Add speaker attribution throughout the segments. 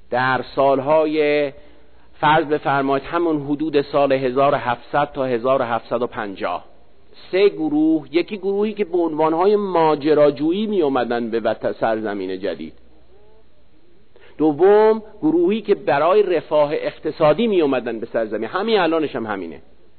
Speaker 1: در سالهای فرض بفرمایید همون حدود سال 1700 تا 1750 سه گروه، یکی گروهی که به عنوانهای ماجراجویی می اومدن به سرزمین جدید، دوم گروهی که برای رفاه اقتصادی می اومدن به سرزمین، همین الانش هم همینه،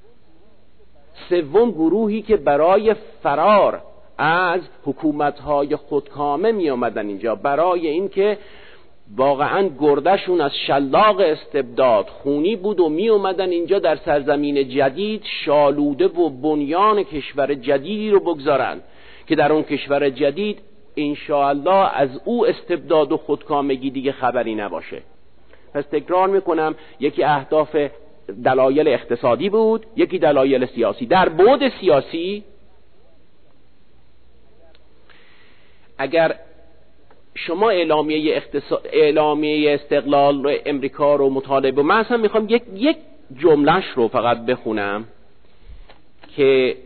Speaker 1: سوم گروهی که برای فرار از حکومت‌های خودکامه می اومدن اینجا، برای اینکه واقعا گردشون از شلاق استبداد خونی بود و می اومدن اینجا در سرزمین جدید شالوده و بنیان کشور جدیدی رو بگذارن که در اون کشور جدید انشاءالله از او استبداد و خودکامگی دیگه خبری نباشه. پس تکرار میکنم، یکی اهداف دلایل اقتصادی بود، یکی دلایل سیاسی. در بعد سیاسی اگر شما اعلامیه استقلال امریکا رو مطالعه، من اصلا میخوام یک جملهش رو فقط بخونم که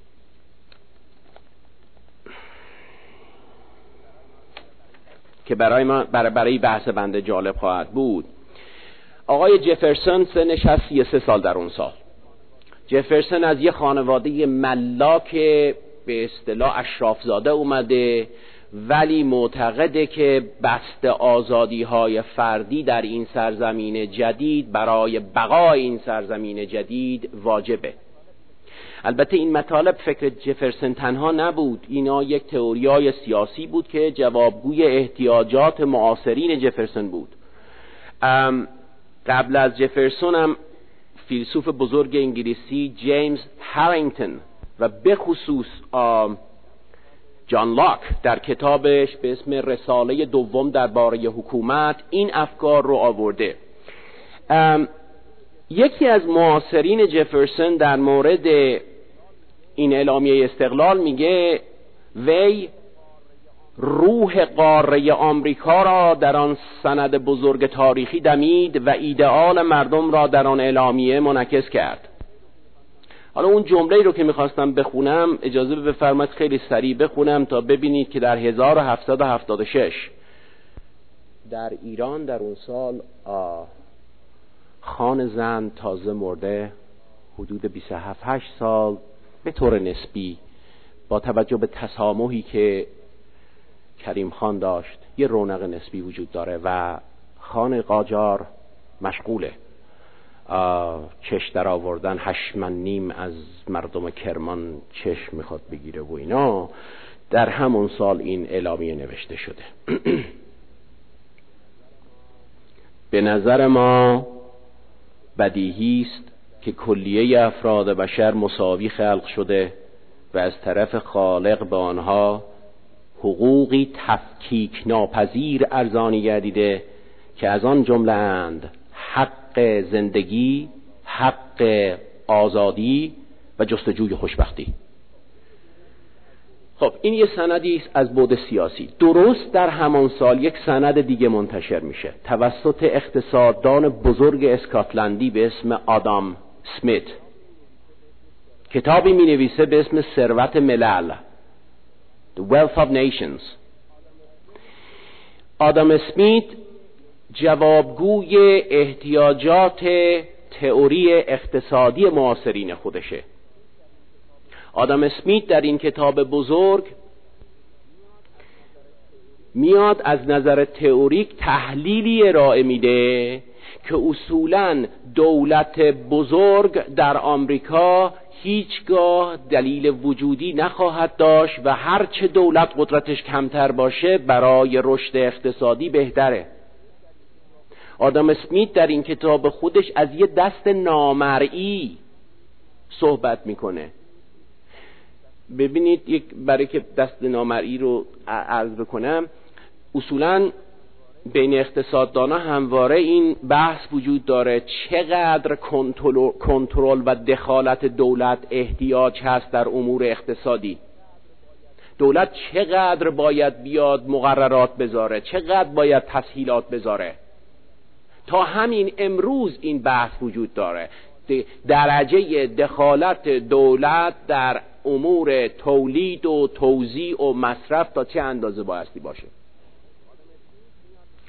Speaker 1: برای بحث بنده جالب خواهد بود. آقای جفرسون سنش هست 33 سال در اون سال. جفرسون از یه خانواده ملاک به اصطلاح اشرافزاده اومده، ولی معتقده که بست آزادی‌های فردی در این سرزمین جدید برای بقای این سرزمین جدید واجبه. البته این مطالب فکر جفرسون تنها نبود، اینا یک تئوریای سیاسی بود که جوابگوی احتیاجات معاصرین جفرسون بود. قبل از جفرسون هم فیلسوف بزرگ انگلیسی جیمز هرینگتون و به خصوص جان لاک در کتابش به اسم رساله دوم درباره حکومت این افکار رو آورده. یکی از معاصرین جفرسون در مورد این اعلامیه استقلال میگه وی روح قاره آمریکا را در آن سند بزرگ تاریخی دمید و ایدئال مردم را در آن اعلامیه منعکس کرد. حالا اون جمله‌ای رو که میخواستم بخونم اجازه بفرمایید خیلی سریع بخونم تا ببینید که در 1776 در ایران در اون سال خان زند تازه مرده، حدود 27-8 سال به طور نسبی با توجه به تسامحی که کریم خان داشت یه رونق نسبی وجود داره و خان قاجار مشغوله چش در آوردن 8 من نیم از مردم کرمان چشم میخواد بگیره و اینا. در همون سال این اعلامیه نوشته شده. به نظر ما بدیهی است که کلیه افراد بشر مساوی خلق شده و از طرف خالق به آنها حقوقی تفکیک ناپذیر ارزانی گردیده که از آن جمله اند حق زندگی، حق آزادی و جستجوی خوشبختی. خب این یه سندی است از بعد سیاسی. درست در همان سال یک سند دیگه منتشر میشه توسط اقتصاددان بزرگ اسکاتلندی به اسم آدام سمیت. کتابی می نویسه به اسم ثروت ملل، The Wealth of Nations. آدام سمیت جوابگوی احتیاجات تئوری اقتصادی معاصرین خودشه. آدام سمیت در این کتاب بزرگ میاد از نظر تئوریک تحلیلی ارائه میده که اصولاً دولت بزرگ در آمریکا هیچگاه دلیل وجودی نخواهد داشت و هرچه دولت قدرتش کمتر باشه برای رشد اقتصادی بهتره. آدام سمیت در این کتاب خودش از یه دست نامرئی صحبت میکنه. ببینید، برای که دست نامرئی رو عرض بکنم، اصولاً بین اقتصاددانا همواره این بحث وجود داره چقدر کنترل و دخالت دولت احتیاج هست در امور اقتصادی. دولت چقدر باید بیاد مقررات بذاره، چقدر باید تسهیلات بذاره. تا همین امروز این بحث وجود داره، درجه دخالت دولت در امور تولید و توزیع و مصرف تا چه اندازه بایستی باشه.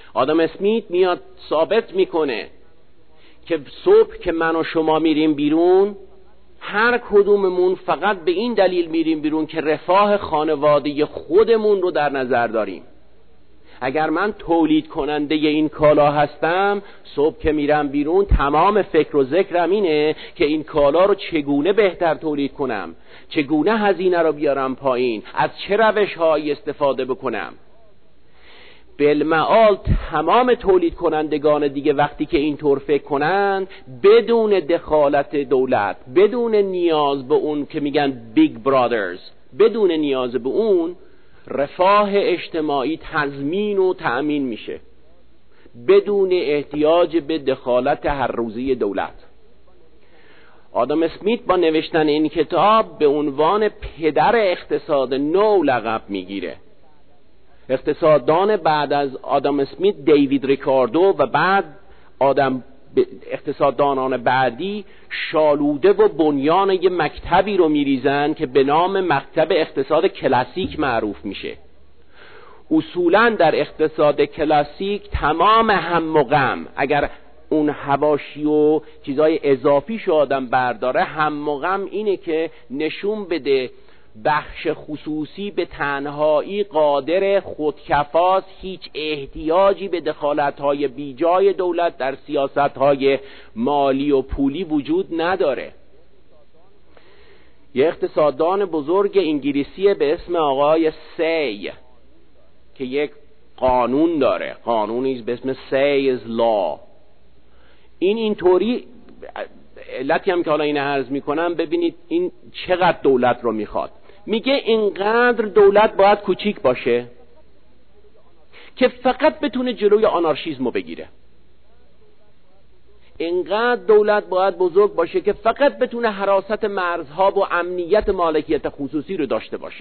Speaker 1: آدم اسمیت میاد ثابت میکنه که صبح که من و شما میریم بیرون، هر کدوممون فقط به این دلیل میریم بیرون که رفاه خانواده خودمون رو در نظر داریم. اگر من تولید کننده این کالا هستم، صبح که میرم بیرون تمام فکر و ذکرم اینه که این کالا رو چگونه بهتر تولید کنم، چگونه هزینه رو بیارم پایین، از چه روش‌هایی استفاده بکنم. بالمعال تمام تولید کنندگان دیگه وقتی که اینطور فکر کنن، بدون دخالت دولت، بدون نیاز به اون که میگن بیگ برادرز، بدون نیاز به اون، رفاه اجتماعی تضمین و تأمین میشه بدون احتیاج به دخالت هر روزی دولت. آدم اسمیت با نوشتن این کتاب به عنوان پدر اقتصاد نو لقب میگیره. اقتصاددان بعد از آدم اسمیت، دیوید ریکاردو و بعد اقتصاددانان بعدی شالوده و بنیان یه مکتبی رو میریزن که به نام مکتب اقتصاد کلاسیک معروف میشه. اصولاً در اقتصاد کلاسیک تمام هم و غم، اگر اون حواشی و چیزای اضافی شو آدم برداره، هم و غم اینه که نشون بده بخش خصوصی به تنهایی قادر خودکفاست، هیچ احتیاجی به دخالت‌های بیجای دولت در سیاست‌های مالی و پولی وجود نداره. یه اقتصاددان بزرگ انگلیسی به اسم آقای سی که یک قانون داره، قانونی به اسم سیز لا، اینطوری علتی هم که حالا این عرض میکنم ببینید این چقدر دولت رو میخواد. میگه اینقدر دولت باید کوچیک باشه که فقط بتونه جلوی آنارشیسم رو بگیره، اینقدر دولت باید بزرگ باشه که فقط بتونه حراست مرزها و امنیت مالکیت خصوصی رو داشته باشه.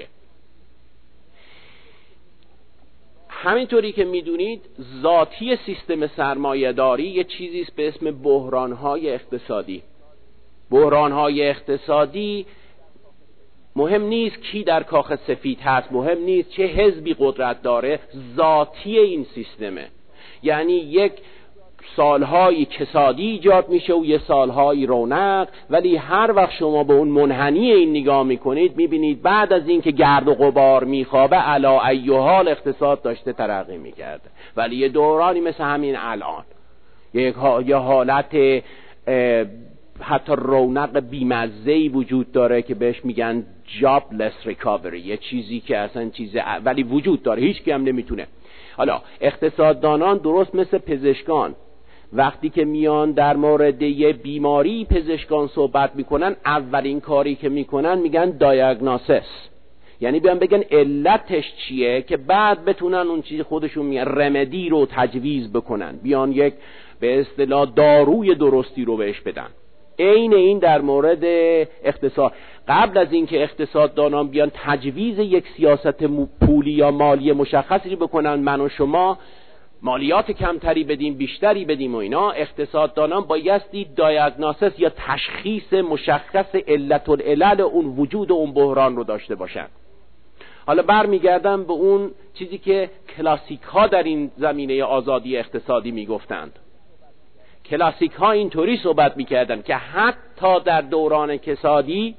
Speaker 1: همینطوری که میدونید ذاتی سیستم سرمایه‌داری یه چیزی است به اسم بحران‌های اقتصادی. بحران‌های اقتصادی مهم نیست کی در کاخ سفید هست، مهم نیست چه حزبی قدرت داره، ذاتی این سیستمه. یعنی یک سالهایی کسادی ایجاد میشه و یه سالهایی رونق، ولی هر وقت شما به اون منحنی این نگاه میکنید میبینید بعد از این که گرد و غبار میخوابه علا ای حال اقتصاد داشته ترقی میکرده. ولی یه دورانی مثل همین الان یه حالت حتی رونق بیمزه‌ای وجود داره که بهش میگن jobless recovery، یه چیزی که اصلا ولی وجود داره، هیچ کی هم نمیتونه. حالا اقتصاددانان درست مثل پزشکان وقتی که میان در مورد یه بیماری پزشکان صحبت میکنن، اولین کاری که میکنن میگن دیاگنوستس، یعنی بیان بگن علتش چیه که بعد بتونن اون چیز خودشون میگن رمدی رو تجویز بکنن، بیان یک به اصطلاح داروی درستی رو بهش بدن. عین این در مورد اقتصاد. قبل از اینکه اقتصاددانان بیان تجویز یک سیاست پولی یا مالی مشخصی بکنن، من و شما مالیات کمتری بدیم بیشتری بدیم و اینا، اقتصاددانان بایستی دیاگنوستس یا تشخیص مشخص علت العلل اون وجود اون بحران رو داشته باشن. حالا برمیگردم به اون چیزی که کلاسیک ها در این زمینه آزادی اقتصادی میگفتند. کلاسیک ها اینطوری صحبت میکردن که حتی در دوران کسادی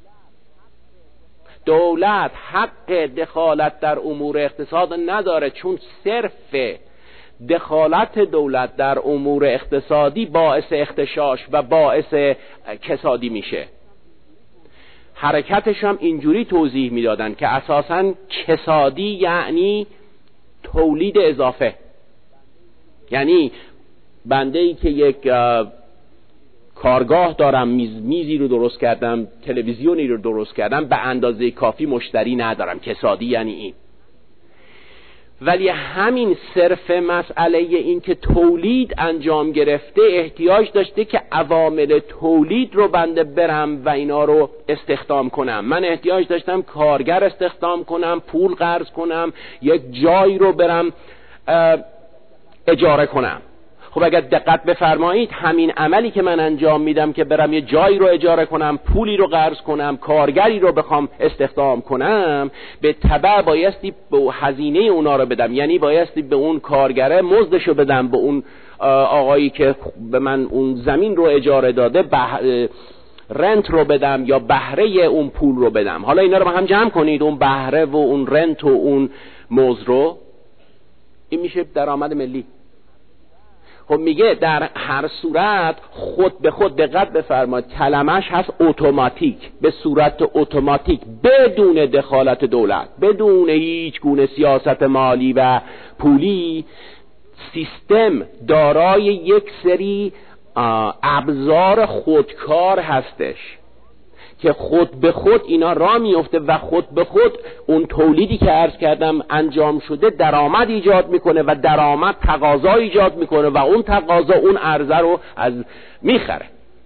Speaker 1: دولت حق دخالت در امور اقتصاد نداره، چون صرف دخالت دولت در امور اقتصادی باعث اختشاش و باعث کسادی میشه. حرکتش هم اینجوری توضیح میدادن که اساساً کسادی یعنی تولید اضافه، یعنی بنده ای که یک کارگاه دارم، میزی رو درست کردم، تلویزیونی رو درست کردم، به اندازه کافی مشتری ندارم، کسادی یعنی این. ولی همین صرف مسئله این که تولید انجام گرفته احتیاج داشته که عوامل تولید رو بنده برم و اینا رو استخدام کنم. من احتیاج داشتم کارگر استخدام کنم، پول قرض کنم، یک جایی رو برم اجاره کنم. خب اگر دقت بفرمایید همین عملی که من انجام میدم که برم یه جایی رو اجاره کنم، پولی رو قرض کنم، کارگری رو بخوام استخدام کنم، به تبع بایستی به هزینه اونا رو بدم، یعنی بایستی به اون کارگره مزدشو بدم، به اون آقایی که به من اون زمین رو اجاره داده رنت رو بدم یا بهره اون پول رو بدم. حالا اینا رو با هم جمع کنید، اون بهره و اون رنت و اون مزد رو، این میشه درآمد ملی. خب میگه در هر صورت خود به خود، دقت بفرمایید کلمش هست اتوماتیک، به صورت اتوماتیک بدون دخالت دولت، بدون هیچ گونه سیاست مالی و پولی، سیستم دارای یک سری ابزار خودکار هستش که خود به خود اینا راه میفته و خود به خود اون تولیدی که عرض کردم انجام شده درآمد ایجاد میکنه و درآمد تقاضا ایجاد میکنه و اون تقاضا اون عرضه رو از میخره.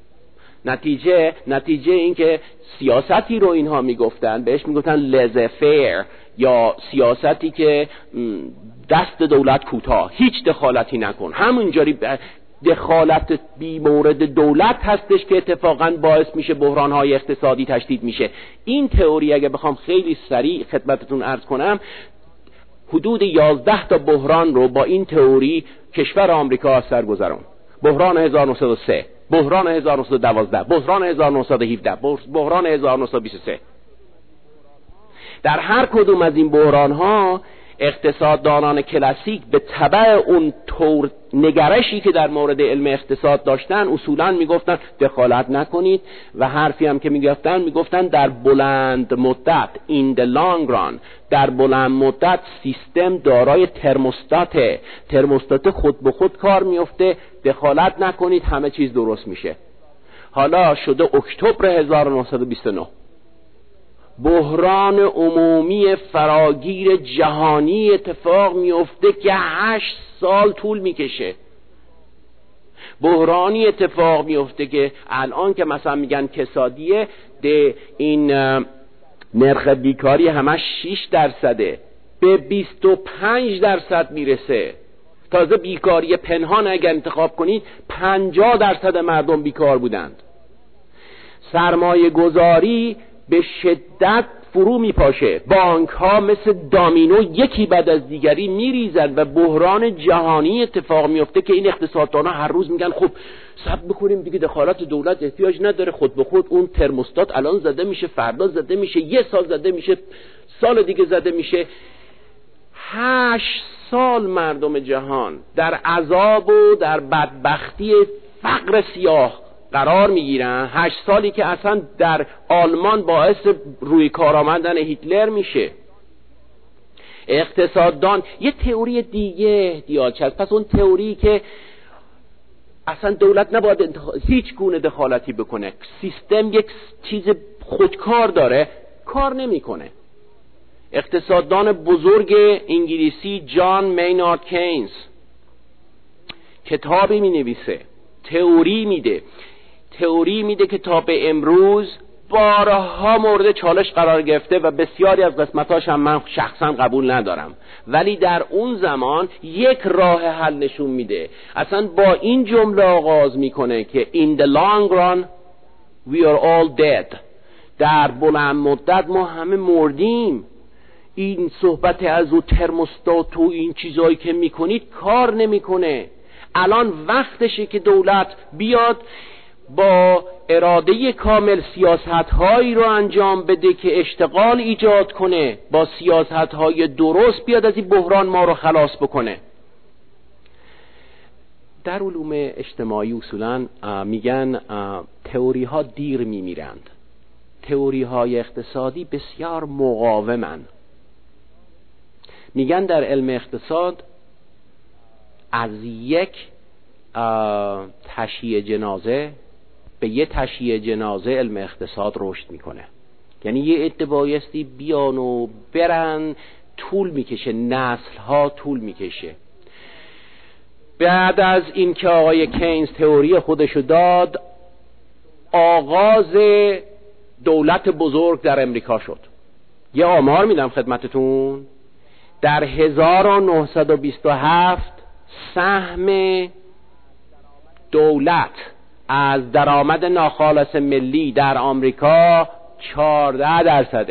Speaker 1: نتیجه این که سیاستی رو اینها میگفتن، بهش میگفتن لزفیر، یا سیاستی که دست دولت کوتاه، هیچ دخالتی نکن، همونجوری دخالت بی مورد دولت هستش که اتفاقا باعث میشه بحرانهای اقتصادی تشدید میشه. این تئوری اگه بخوام خیلی سریع خدمتتون عرض کنم، حدود 11 تا بحران رو با این تئوری کشور آمریکا از سر گذرون. بحران 1903، بحران 1912، بحران 1917، بحران 1923. در هر کدوم از این بحرانها اقتصاددانان کلاسیک به تبع اون طور نگرشی که در مورد علم اقتصاد داشتن اصولاً میگفتن دخالت نکنید، و حرفی هم که میگفتن در بلند مدت in the long run، در بلند مدت سیستم دارای ترموستات خود به خود کار میفته، دخالت نکنید همه چیز درست میشه. حالا شده اکتبر 1929، بحران عمومی فراگیر جهانی اتفاق میفته که 8 سال طول میکشه. بحرانی اتفاق میفته که الان که مثلا میگن کسادیه، این نرخ بیکاری همش 6% به 25% میرسه. تازه بیکاری پنهان اگر انتخاب کنید 50% مردم بیکار بودند. سرمایه گذاری به شدت فرو میپاشه، بانک ها مثل دامینو یکی بعد از دیگری میریزن و بحران جهانی اتفاق میفته که این اقتصاددانا هر روز میگن خب صبر بکنیم دیگه، دخالت دولت احتیاج نداره، خود به خود اون ترموستات الان زده میشه، فردا زده میشه، یه سال زده میشه، سال دیگه زده میشه. 8 سال مردم جهان در عذاب و در بدبختی فقر سیاه قرار میگیرن. 8 سالی که اصلا در آلمان باعث روی کار آمدن هیتلر میشه. اقتصاددان یه تئوری دیگه دیالچ هست، پس اون تئوری که اصلا دولت نباید هیچ گونه دخالتی بکنه، سیستم یک چیز خودکار داره، کار نمیکنه. اقتصاددان بزرگ انگلیسی جان مینارد کینز کتابی می نویسه، تئوری میده که تا به امروز بارها مورد چالش قرار گرفته و بسیاری از قسمتاش هم من شخصا قبول ندارم، ولی در اون زمان یک راه حل نشون میده. اصلا با این جمله آغاز میکنه که in the long run we are all dead، در بلند مدت ما همه مردیم. این صحبت از او ترموستات و این چیزایی که میکنید کار نمیکنه. الان وقتشه که دولت بیاد با اراده کامل سیاست‌هایی رو انجام بده که اشتغال ایجاد کنه، با سیاست‌های درست بیاد از این بحران ما رو خلاص بکنه. در علوم اجتماعی اصولاً میگن تئوری‌ها دیر میمیرند، تئوری‌های اقتصادی بسیار مقاومن. میگن در علم اقتصاد از یک تشییع جنازه به یه تشییع جنازه علم اقتصاد رشد میکنه. یعنی یه عده بایستی بیان و برن، طول میکشه، نسل ها طول میکشه. بعد از این که آقای کینز تئوری خودشو داد، آغاز دولت بزرگ در امریکا شد. یه آمار میدم خدمتتون، در 1927 سهم دولت از درآمد ناخالص ملی در آمریکا 14%،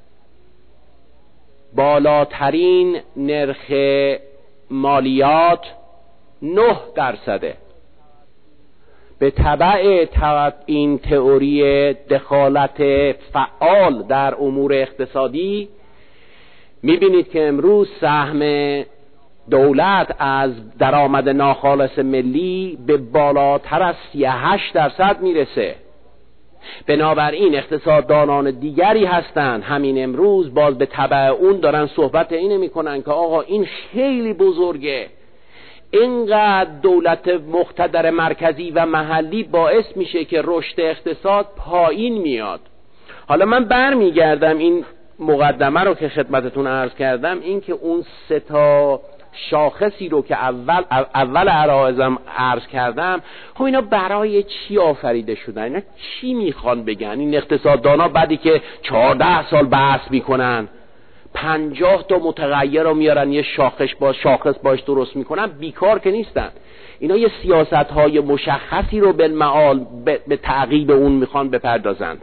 Speaker 1: بالاترین نرخ مالیات 9%. به تبع این تئوری دخالت فعال در امور اقتصادی میبینید که امروز سهم دولت از درآمد ناخالص ملی به بالاتر از 38% میرسه. بنابراین اقتصاددانان دیگری هستند همین امروز باز به تبع اون دارن صحبت اینه میکنن که آقا این خیلی بزرگه، اینقدر دولت مقتدر مرکزی و محلی باعث میشه که رشد اقتصاد پایین میاد. حالا من برمیگردم این مقدمه رو که خدمتتون عرض کردم، این که اون 3 شاخصی رو که اول عرایزم عرض کردم، خب اینا برای چی آفریده شدن؟ اینا چی میخوان بگن؟ این اقتصاددانا بعدی که 14 سال بحث میکنن 50 تا متغیر رو میارن یه شاخص باش درست میکنن، بیکار که نیستن. اینا یه سیاست‌های مشخصی رو بالمعال به تعقیب اون میخوان بپردازند.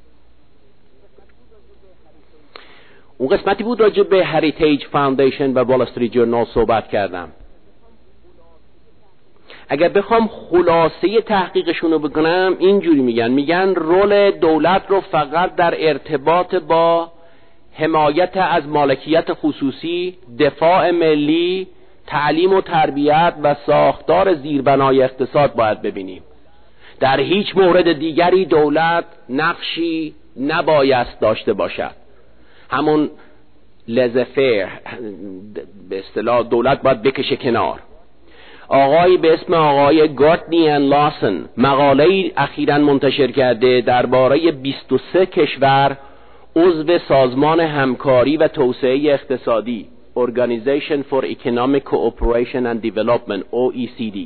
Speaker 1: اون قسمتی بود راجع به هریتیج فاندیشن و وال استریت جورنال صحبت کردم. اگر بخوام خلاصه تحقیقشون رو بکنم اینجوری میگن رول دولت رو فقط در ارتباط با حمایت از مالکیت خصوصی، دفاع ملی، تعلیم و تربیت و ساختار زیربنای اقتصاد باید ببینیم. در هیچ مورد دیگری دولت نقشی نباید داشته باشد. همون لزفیر به اصطلاح دولت باید بکشه کنار. آقایی به اسم آقای گارتنی ان لاسن مقاله‌ای اخیراً منتشر کرده درباره 23 کشور عضو سازمان همکاری و توسعه اقتصادی Organization for Economic Cooperation and Development OECD.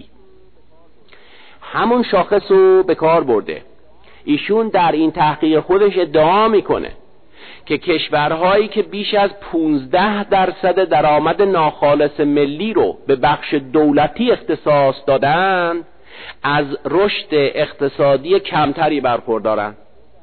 Speaker 1: همون شاخص رو به کار برده. ایشون در این تحقیق خودش ادعا میکنه که کشورهایی که بیش از 15% درآمد ناخالص ملی رو به بخش دولتی اختصاص دادن از رشد اقتصادی کمتری برخوردارن.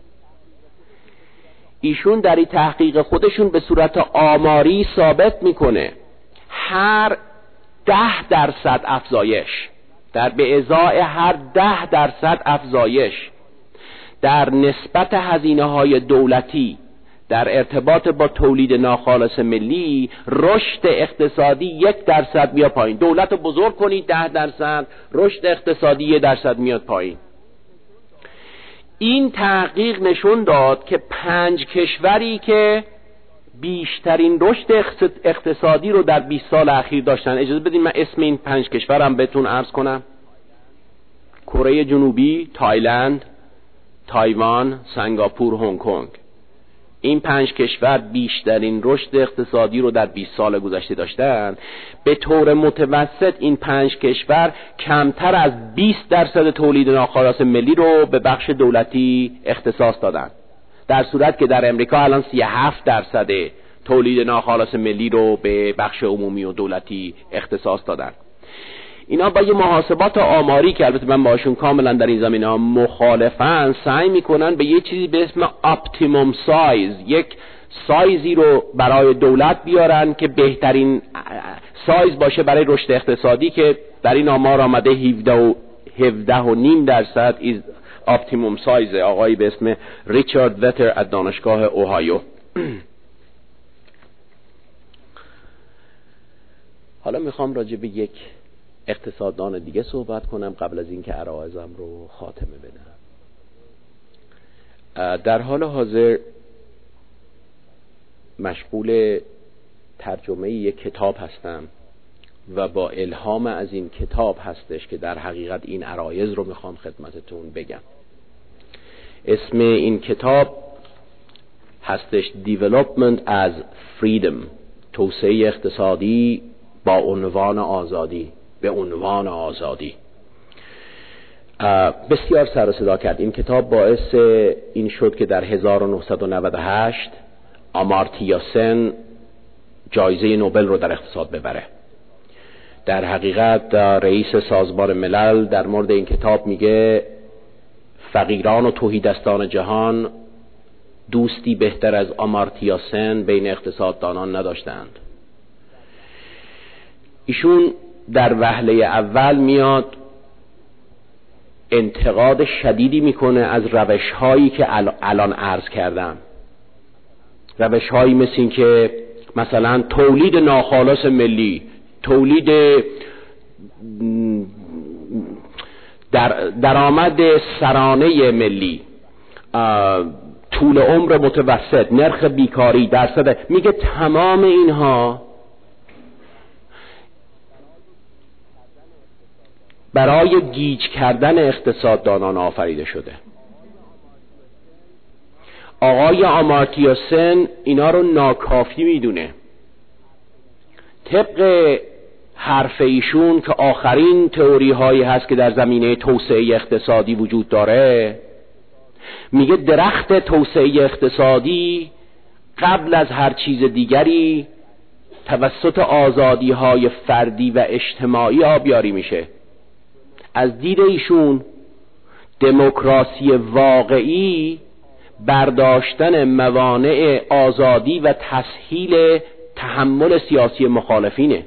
Speaker 1: ایشون در این تحقیق خودشون به صورت آماری ثابت میکنه هر 10% افزایش به ازای هر 10% افزایش در نسبت هزینه‌های دولتی در ارتباط با تولید ناخالص ملی، رشد اقتصادی 1% میاد پایین. دولت رو بزرگ کنید 10%، رشد اقتصادی 1% میاد پایین. این تحقیق نشون داد که 5 کشوری که بیشترین رشد اقتصادی رو در 20 سال اخیر داشتن، اجازه بدین من اسم این 5 کشورم بهتون عرض کنم: کره جنوبی، تایلند، تایوان، سنگاپور، هنگ کنگ. این 5 کشور بیشترین رشد اقتصادی رو در 20 سال گذشته داشتن. به طور متوسط این 5 کشور کمتر از 20% تولید ناخالص ملی رو به بخش دولتی اختصاص دادن، در صورت که در امریکا الان 37% تولید ناخالص ملی رو به بخش عمومی و دولتی اختصاص دادن. اینا با یه محاسبات آماری که البته من باشون کاملا در این زمینه ها مخالفن، سعی میکنن به یه چیزی به اسم اپتیموم سایز، یک سایزی رو برای دولت بیارن که بهترین سایز باشه برای رشد اقتصادی، که در این آمار آمده 17.5% از اپتیموم سایز. آقایی به اسم ریچارد وتر از دانشگاه اوهایو. حالا میخوام راجع به یک اقتصاددان دیگه صحبت کنم قبل از اینکه عرایزم رو خاتمه بدم. در حال حاضر مشغول ترجمه یک کتاب هستم و با الهام از این کتاب هستش که در حقیقت این عرایز رو میخوام خدمتتون بگم. اسم این کتاب هستش Development as Freedom، توسعه اقتصادی با عنوان آزادی، به عنوان آزادی. بسیار سر و صدا کرد. این کتاب باعث این شد که در 1998 آمارتیا سن جایزه نوبل رو در اقتصاد ببره. در حقیقت رئیس سازمان ملل در مورد این کتاب میگه فقیران و تهیدستان جهان دوستی بهتر از آمارتیا سن بین اقتصاددانان نداشتند. ایشون در وهله اول میاد انتقاد شدیدی میکنه از روش‌هایی که الان عرض کردم، روش‌هایی مثل این که مثلا تولید ناخالص ملی، تولید درآمد سرانه ملی، طول عمر متوسط، نرخ بیکاری، درصد، میگه تمام اینها برای گیج کردن اقتصاددانان آفریده شده. آقای آمارتیا سن اینا رو ناکافی میدونه. طبق حرف ایشون که آخرین تئوری هایی هست که در زمینه توسعه اقتصادی وجود داره، میگه درخت توسعه اقتصادی قبل از هر چیز دیگری توسط آزادی های فردی و اجتماعی آبیاری میشه. از دید ایشون دموکراسی واقعی برداشتن موانع آزادی و تسهیل تحمل سیاسی مخالفینه.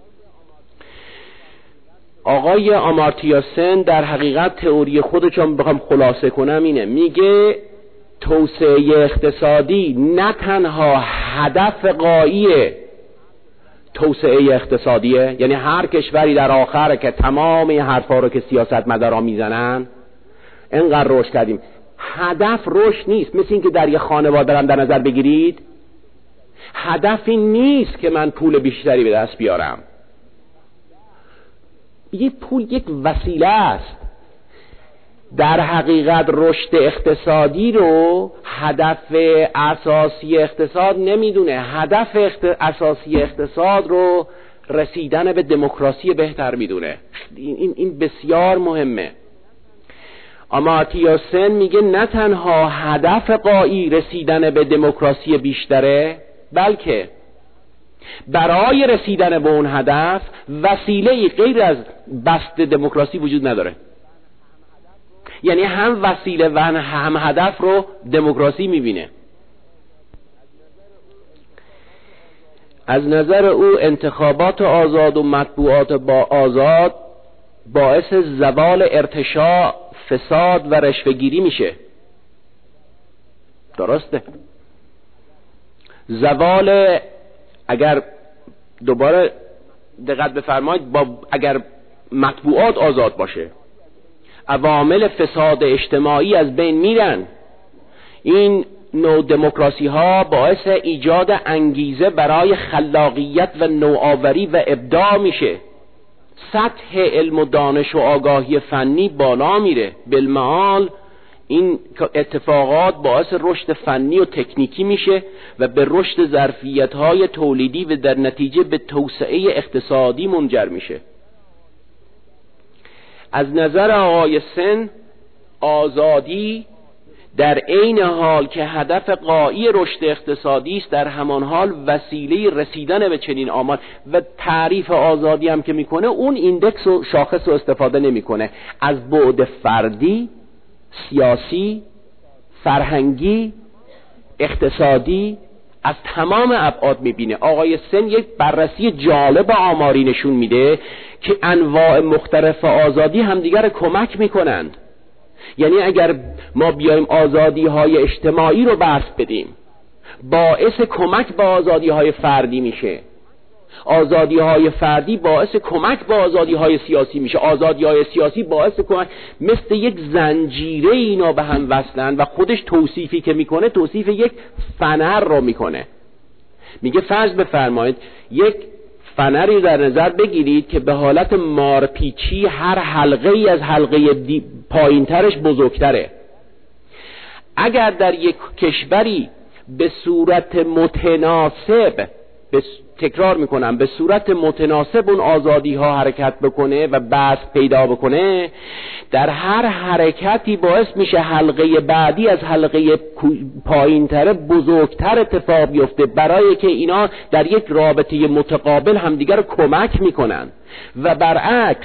Speaker 1: آقای آمارتیا سن در حقیقت تئوری خودشون بخوام خلاصه کنم اینه، میگه توسعه اقتصادی نه تنها هدف غایی توسعه اقتصادیه، یعنی هر کشوری در آخر که تمام این حرفا رو که سیاستمدارا میزنن اینقدر رشد کردیم، هدف رشد نیست. مثل این که در یه خانواده هم در نظر بگیرید، هدف این نیست که من پول بیشتری به دست بیارم. یه پول یک وسیله است. در حقیقت رشد اقتصادی رو هدف اساسی اقتصاد نمیدونه. هدف اساسی اقتصاد رو رسیدن به دموکراسی بهتر میدونه. این بسیار مهمه. آمارتیا سن میگه نه تنها هدف غایی رسیدن به دموکراسی بیشتره، بلکه برای رسیدن به اون هدف وسیله غیر از بسط دموکراسی وجود نداره. یعنی هم وسیله و هم هدف رو دموکراسی میبینه. از نظر او انتخابات آزاد و مطبوعات با آزاد باعث زوال ارتشاء، فساد و رشوه‌گیری میشه. درسته؟ زوال، اگر دوباره دقت بفرمایید، اگر مطبوعات آزاد باشه عوامل فساد اجتماعی از بین میرن. این نوع دموکراسی ها باعث ایجاد انگیزه برای خلاقیت و نوآوری و ابداع میشه. سطح علم و دانش و آگاهی فنی بالا میره. بالمعال این اتفاقات باعث رشد فنی و تکنیکی میشه و به رشد ظرفیت‌های تولیدی و در نتیجه به توسعه اقتصادی منجر میشه. از نظر آقای سن آزادی در عین حال که هدف غایی رشد اقتصادی است، در همان حال وسیله رسیدن به چنین آمال. و تعریف آزادی هم که میکنه اون ایندکس و شاخص رو استفاده نمیکنه، از بعد فردی، سیاسی، فرهنگی، اقتصادی، از تمام ابعاد میبینه. آقای سن یک بررسی جالب آماری نشون میده که انواع مختلف آزادی همدیگر کمک میکنند. یعنی اگر ما بیایم آزادی های اجتماعی رو بحث بدیم، باعث کمک به آزادی های فردی میشه. آزادی های فردی باعث کمک به آزادی های سیاسی میشه. آزادی های سیاسی باعث کمک، مثل یک زنجیره اینا به هم وصلن و خودش توصیفی که میکنه توصیف یک فنر رو میکنه. میگه فرض بفرمایید یک فنری در نظر بگیرید که به حالت مارپیچی هر حلقه ای از حلقه پایین ترش بزرگتره. اگر در یک کشوری به صورت متناسب تکرار میکنم به صورت متناسب اون آزادی ها حرکت بکنه و بسط پیدا بکنه، در هر حرکتی باعث میشه حلقه بعدی از حلقه پایین تره بزرگتر اتفاق بیفته، برای که اینا در یک رابطه متقابل همدیگر رو کمک میکنن. و برعکس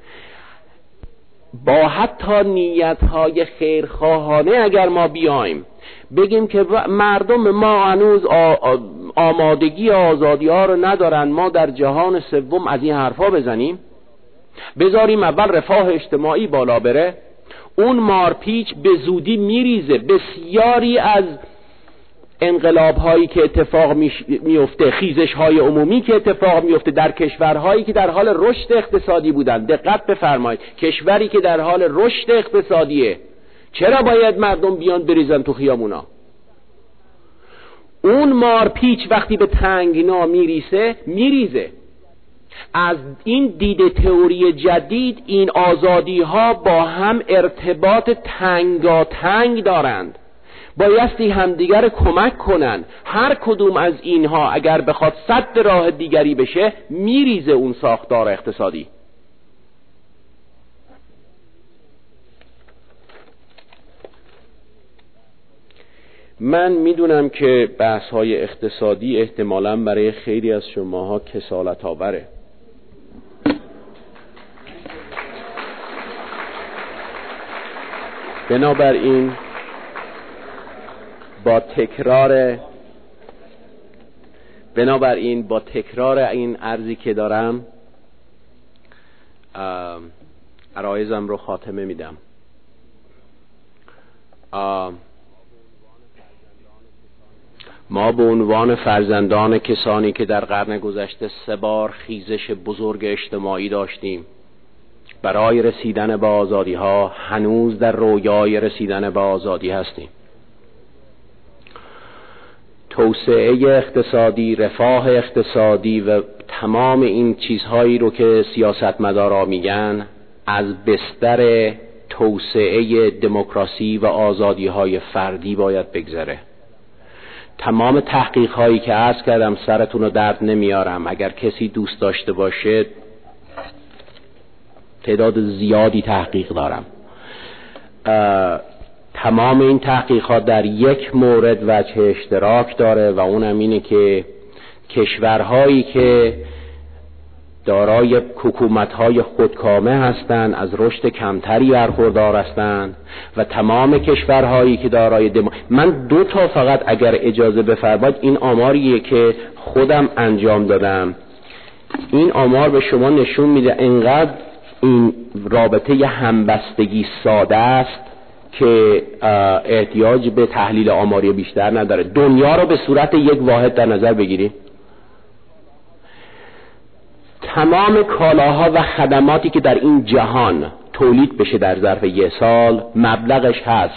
Speaker 1: با حتی نیت‌های خیرخواهانه اگر ما بیایم بگیم که مردم ما هنوز آمادگی آزادی ها رو ندارن، ما در جهان سوم از این حرفا بزنیم، بذاریم اول رفاه اجتماعی بالا بره، اون مارپیچ به زودی میریزه. بسیاری از انقلاب هایی که اتفاق میفته، خیزش های عمومی که اتفاق میفته در کشورهایی که در حال رشد اقتصادی بودن، دقت بفرمایید، کشوری که در حال رشد اقتصادیه، چرا باید مردم بیان بریزن تو خیامونا؟ اون مارپیچ وقتی به تنگنا میریزه. از این دید تئوری جدید این آزادی ها با هم ارتباط تنگاتنگ دارند، بایستی همدیگر کمک کنن. هر کدوم از اینها اگر بخواد سد راه دیگری بشه میریزه اون ساختار اقتصادی. من میدونم که بحث‌های اقتصادی احتمالاً برای خیلی از شماها کسالت آوره، بنابراین با تکرار این عرضی که دارم عرایزم رو خاتمه میدم. ما به عنوان فرزندان کسانی که در قرن گذشته 3 بار خیزش بزرگ اجتماعی داشتیم برای رسیدن به آزادی ها، هنوز در رویای رسیدن به آزادی هستیم. توسعه اقتصادی، رفاه اقتصادی و تمام این چیزهایی رو که سیاستمدارا میگن از بستر توسعه دموکراسی و آزادی های فردی باید بگذره. تمام تحقیق هایی که عرض کردم سرتون رو درد نمیارم، اگر کسی دوست داشته باشه تعداد زیادی تحقیق دارم. تمام این تحقیقات در یک مورد وجه اشتراک داره و اونم اینه که کشورهایی که دارای حکومت‌های خودکامه هستند از رشد کمتری برخوردار هستند و تمام کشورهایی که دارای من 2 تا فقط اگر اجازه بفرمایید، این آماریه که خودم انجام دادم، این آمار به شما نشون میده انقدر این رابطه همبستگی ساده است که احتیاج به تحلیل آماری بیشتر نداره. دنیا رو به صورت یک واحد در نظر بگیریم، تمام کالاها و خدماتی که در این جهان تولید بشه در ظرف 1 سال مبلغش هست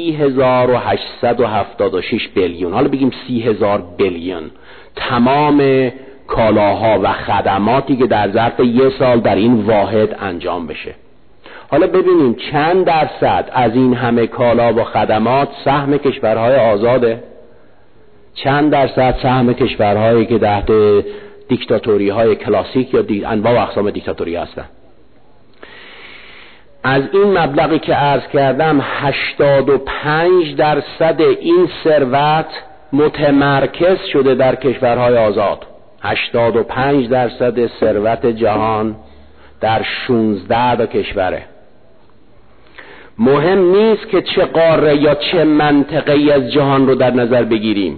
Speaker 1: 30,876 بیلیون. حالا بگیم 30,000 بیلیون. تمام کالاها و خدماتی که در ظرف 1 سال در این واحد انجام بشه. حالا ببینیم چند درصد از این همه کالا و خدمات سهم کشورهای آزاده، چند درصد سهم کشورهایی که تحت دیکتاتوری های کلاسیک یا انواع و اقسام دیکتاتوری هستن. از این مبلغی که عرض کردم 85% این ثروت متمرکز شده در کشورهای آزاد. 85% ثروت جهان در 16 تا کشوره. مهم نیست که چه قاره یا چه منطقه‌ای از جهان رو در نظر بگیریم،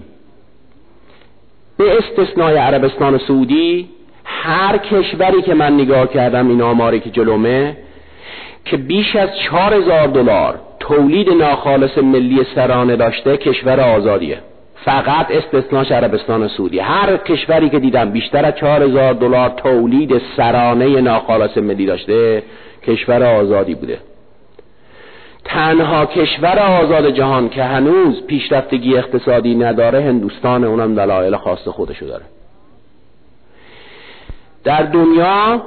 Speaker 1: به استثنای عربستان سعودی هر کشوری که من نگاه کردم، این آماری که جلومه، که بیش از $4,000 تولید ناخالص ملی سرانه داشته کشور آزادیه. فقط استثناش عربستان سعودی. هر کشوری که دیدم بیشتر از $4,000 تولید سرانه ناخالص ملی داشته کشور آزادی بوده. تنها کشور آزاد جهان که هنوز پیشرفتگی اقتصادی نداره هندوستان، اونم دلایل خاص خودشو داره. در دنیا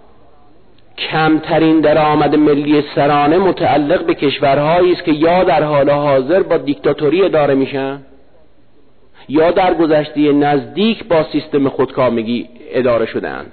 Speaker 1: کمترین درآمد ملی سرانه متعلق به کشورهایی است که یا در حال حاضر با دیکتاتوری اداره میشن یا در گذشته نزدیک با سیستم خودکامگی اداره شده‌اند.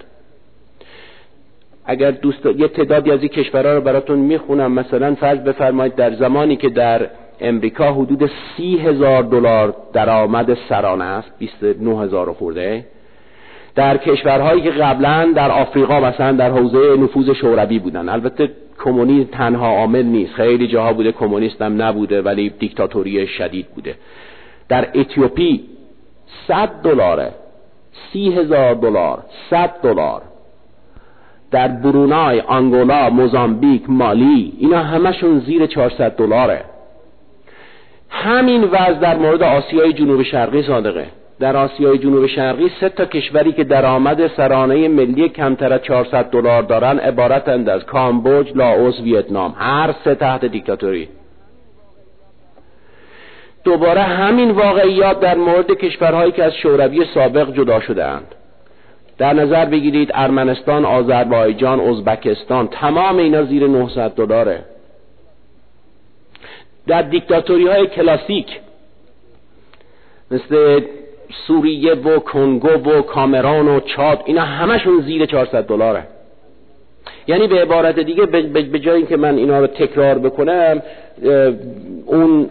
Speaker 1: اگر یه تعدادی از این کشورها رو براتون میخونم. مثلا فرض بفرمایید در زمانی که در امریکا حدود $30,000 درآمد سرانه است، 29,000 خورده، در کشورهایی که قبلا در آفریقا مثلا در حوزه نفوذ شوروی بودن، البته کمونیسم تنها عامل نیست، خیلی جاها بوده کمونیست هم نبوده ولی دیکتاتوری شدید بوده. در اتیوپی $100، $30,000، $100. در برونای، آنگولا، موزامبیک، مالی، اینا همشون زیر $400. همین وضع در مورد آسیای جنوب شرقی صادقه. در آسیای جنوب شرقی 3 کشوری که درآمد سرانه ملی کمتر از $400 دارن عبارتند از کامبوج، لاوس، ویتنام، هر 3 تحت دیکتاتوری. دوباره همین واقعیات در مورد کشورهایی که از شوروی سابق جدا شده‌اند. در نظر بگیرید ارمنستان، آذربایجان، ازبکستان، تمام اینا زیر $900. در دیکتاتوری های کلاسیک مثل سوریه و کنگو و کامرون و چاد، اینا همشون زیر $400. یعنی به عبارت دیگه به جای اینکه من اینا رو تکرار بکنم، اون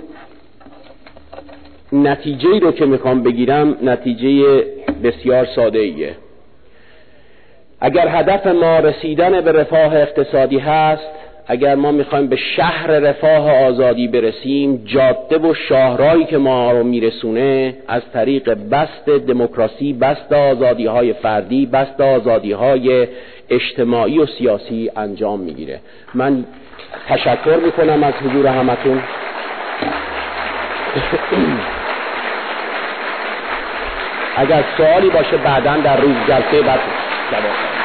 Speaker 1: نتیجه‌ای رو که میخوام بگیرم نتیجه بسیار ساده ایه. اگر هدف ما رسیدن به رفاه اقتصادی هست، اگر ما میخوایم به شهر رفاه آزادی برسیم، جاده و شاهراهی که ما رو میرسونه از طریق بست دموکراسی، بست آزادی‌های فردی، بست آزادی‌های اجتماعی و سیاسی انجام میگیره. من تشکر میکنم از حضور همتون. اگر سوالی باشه بعداً در روز جلسه بعد جواب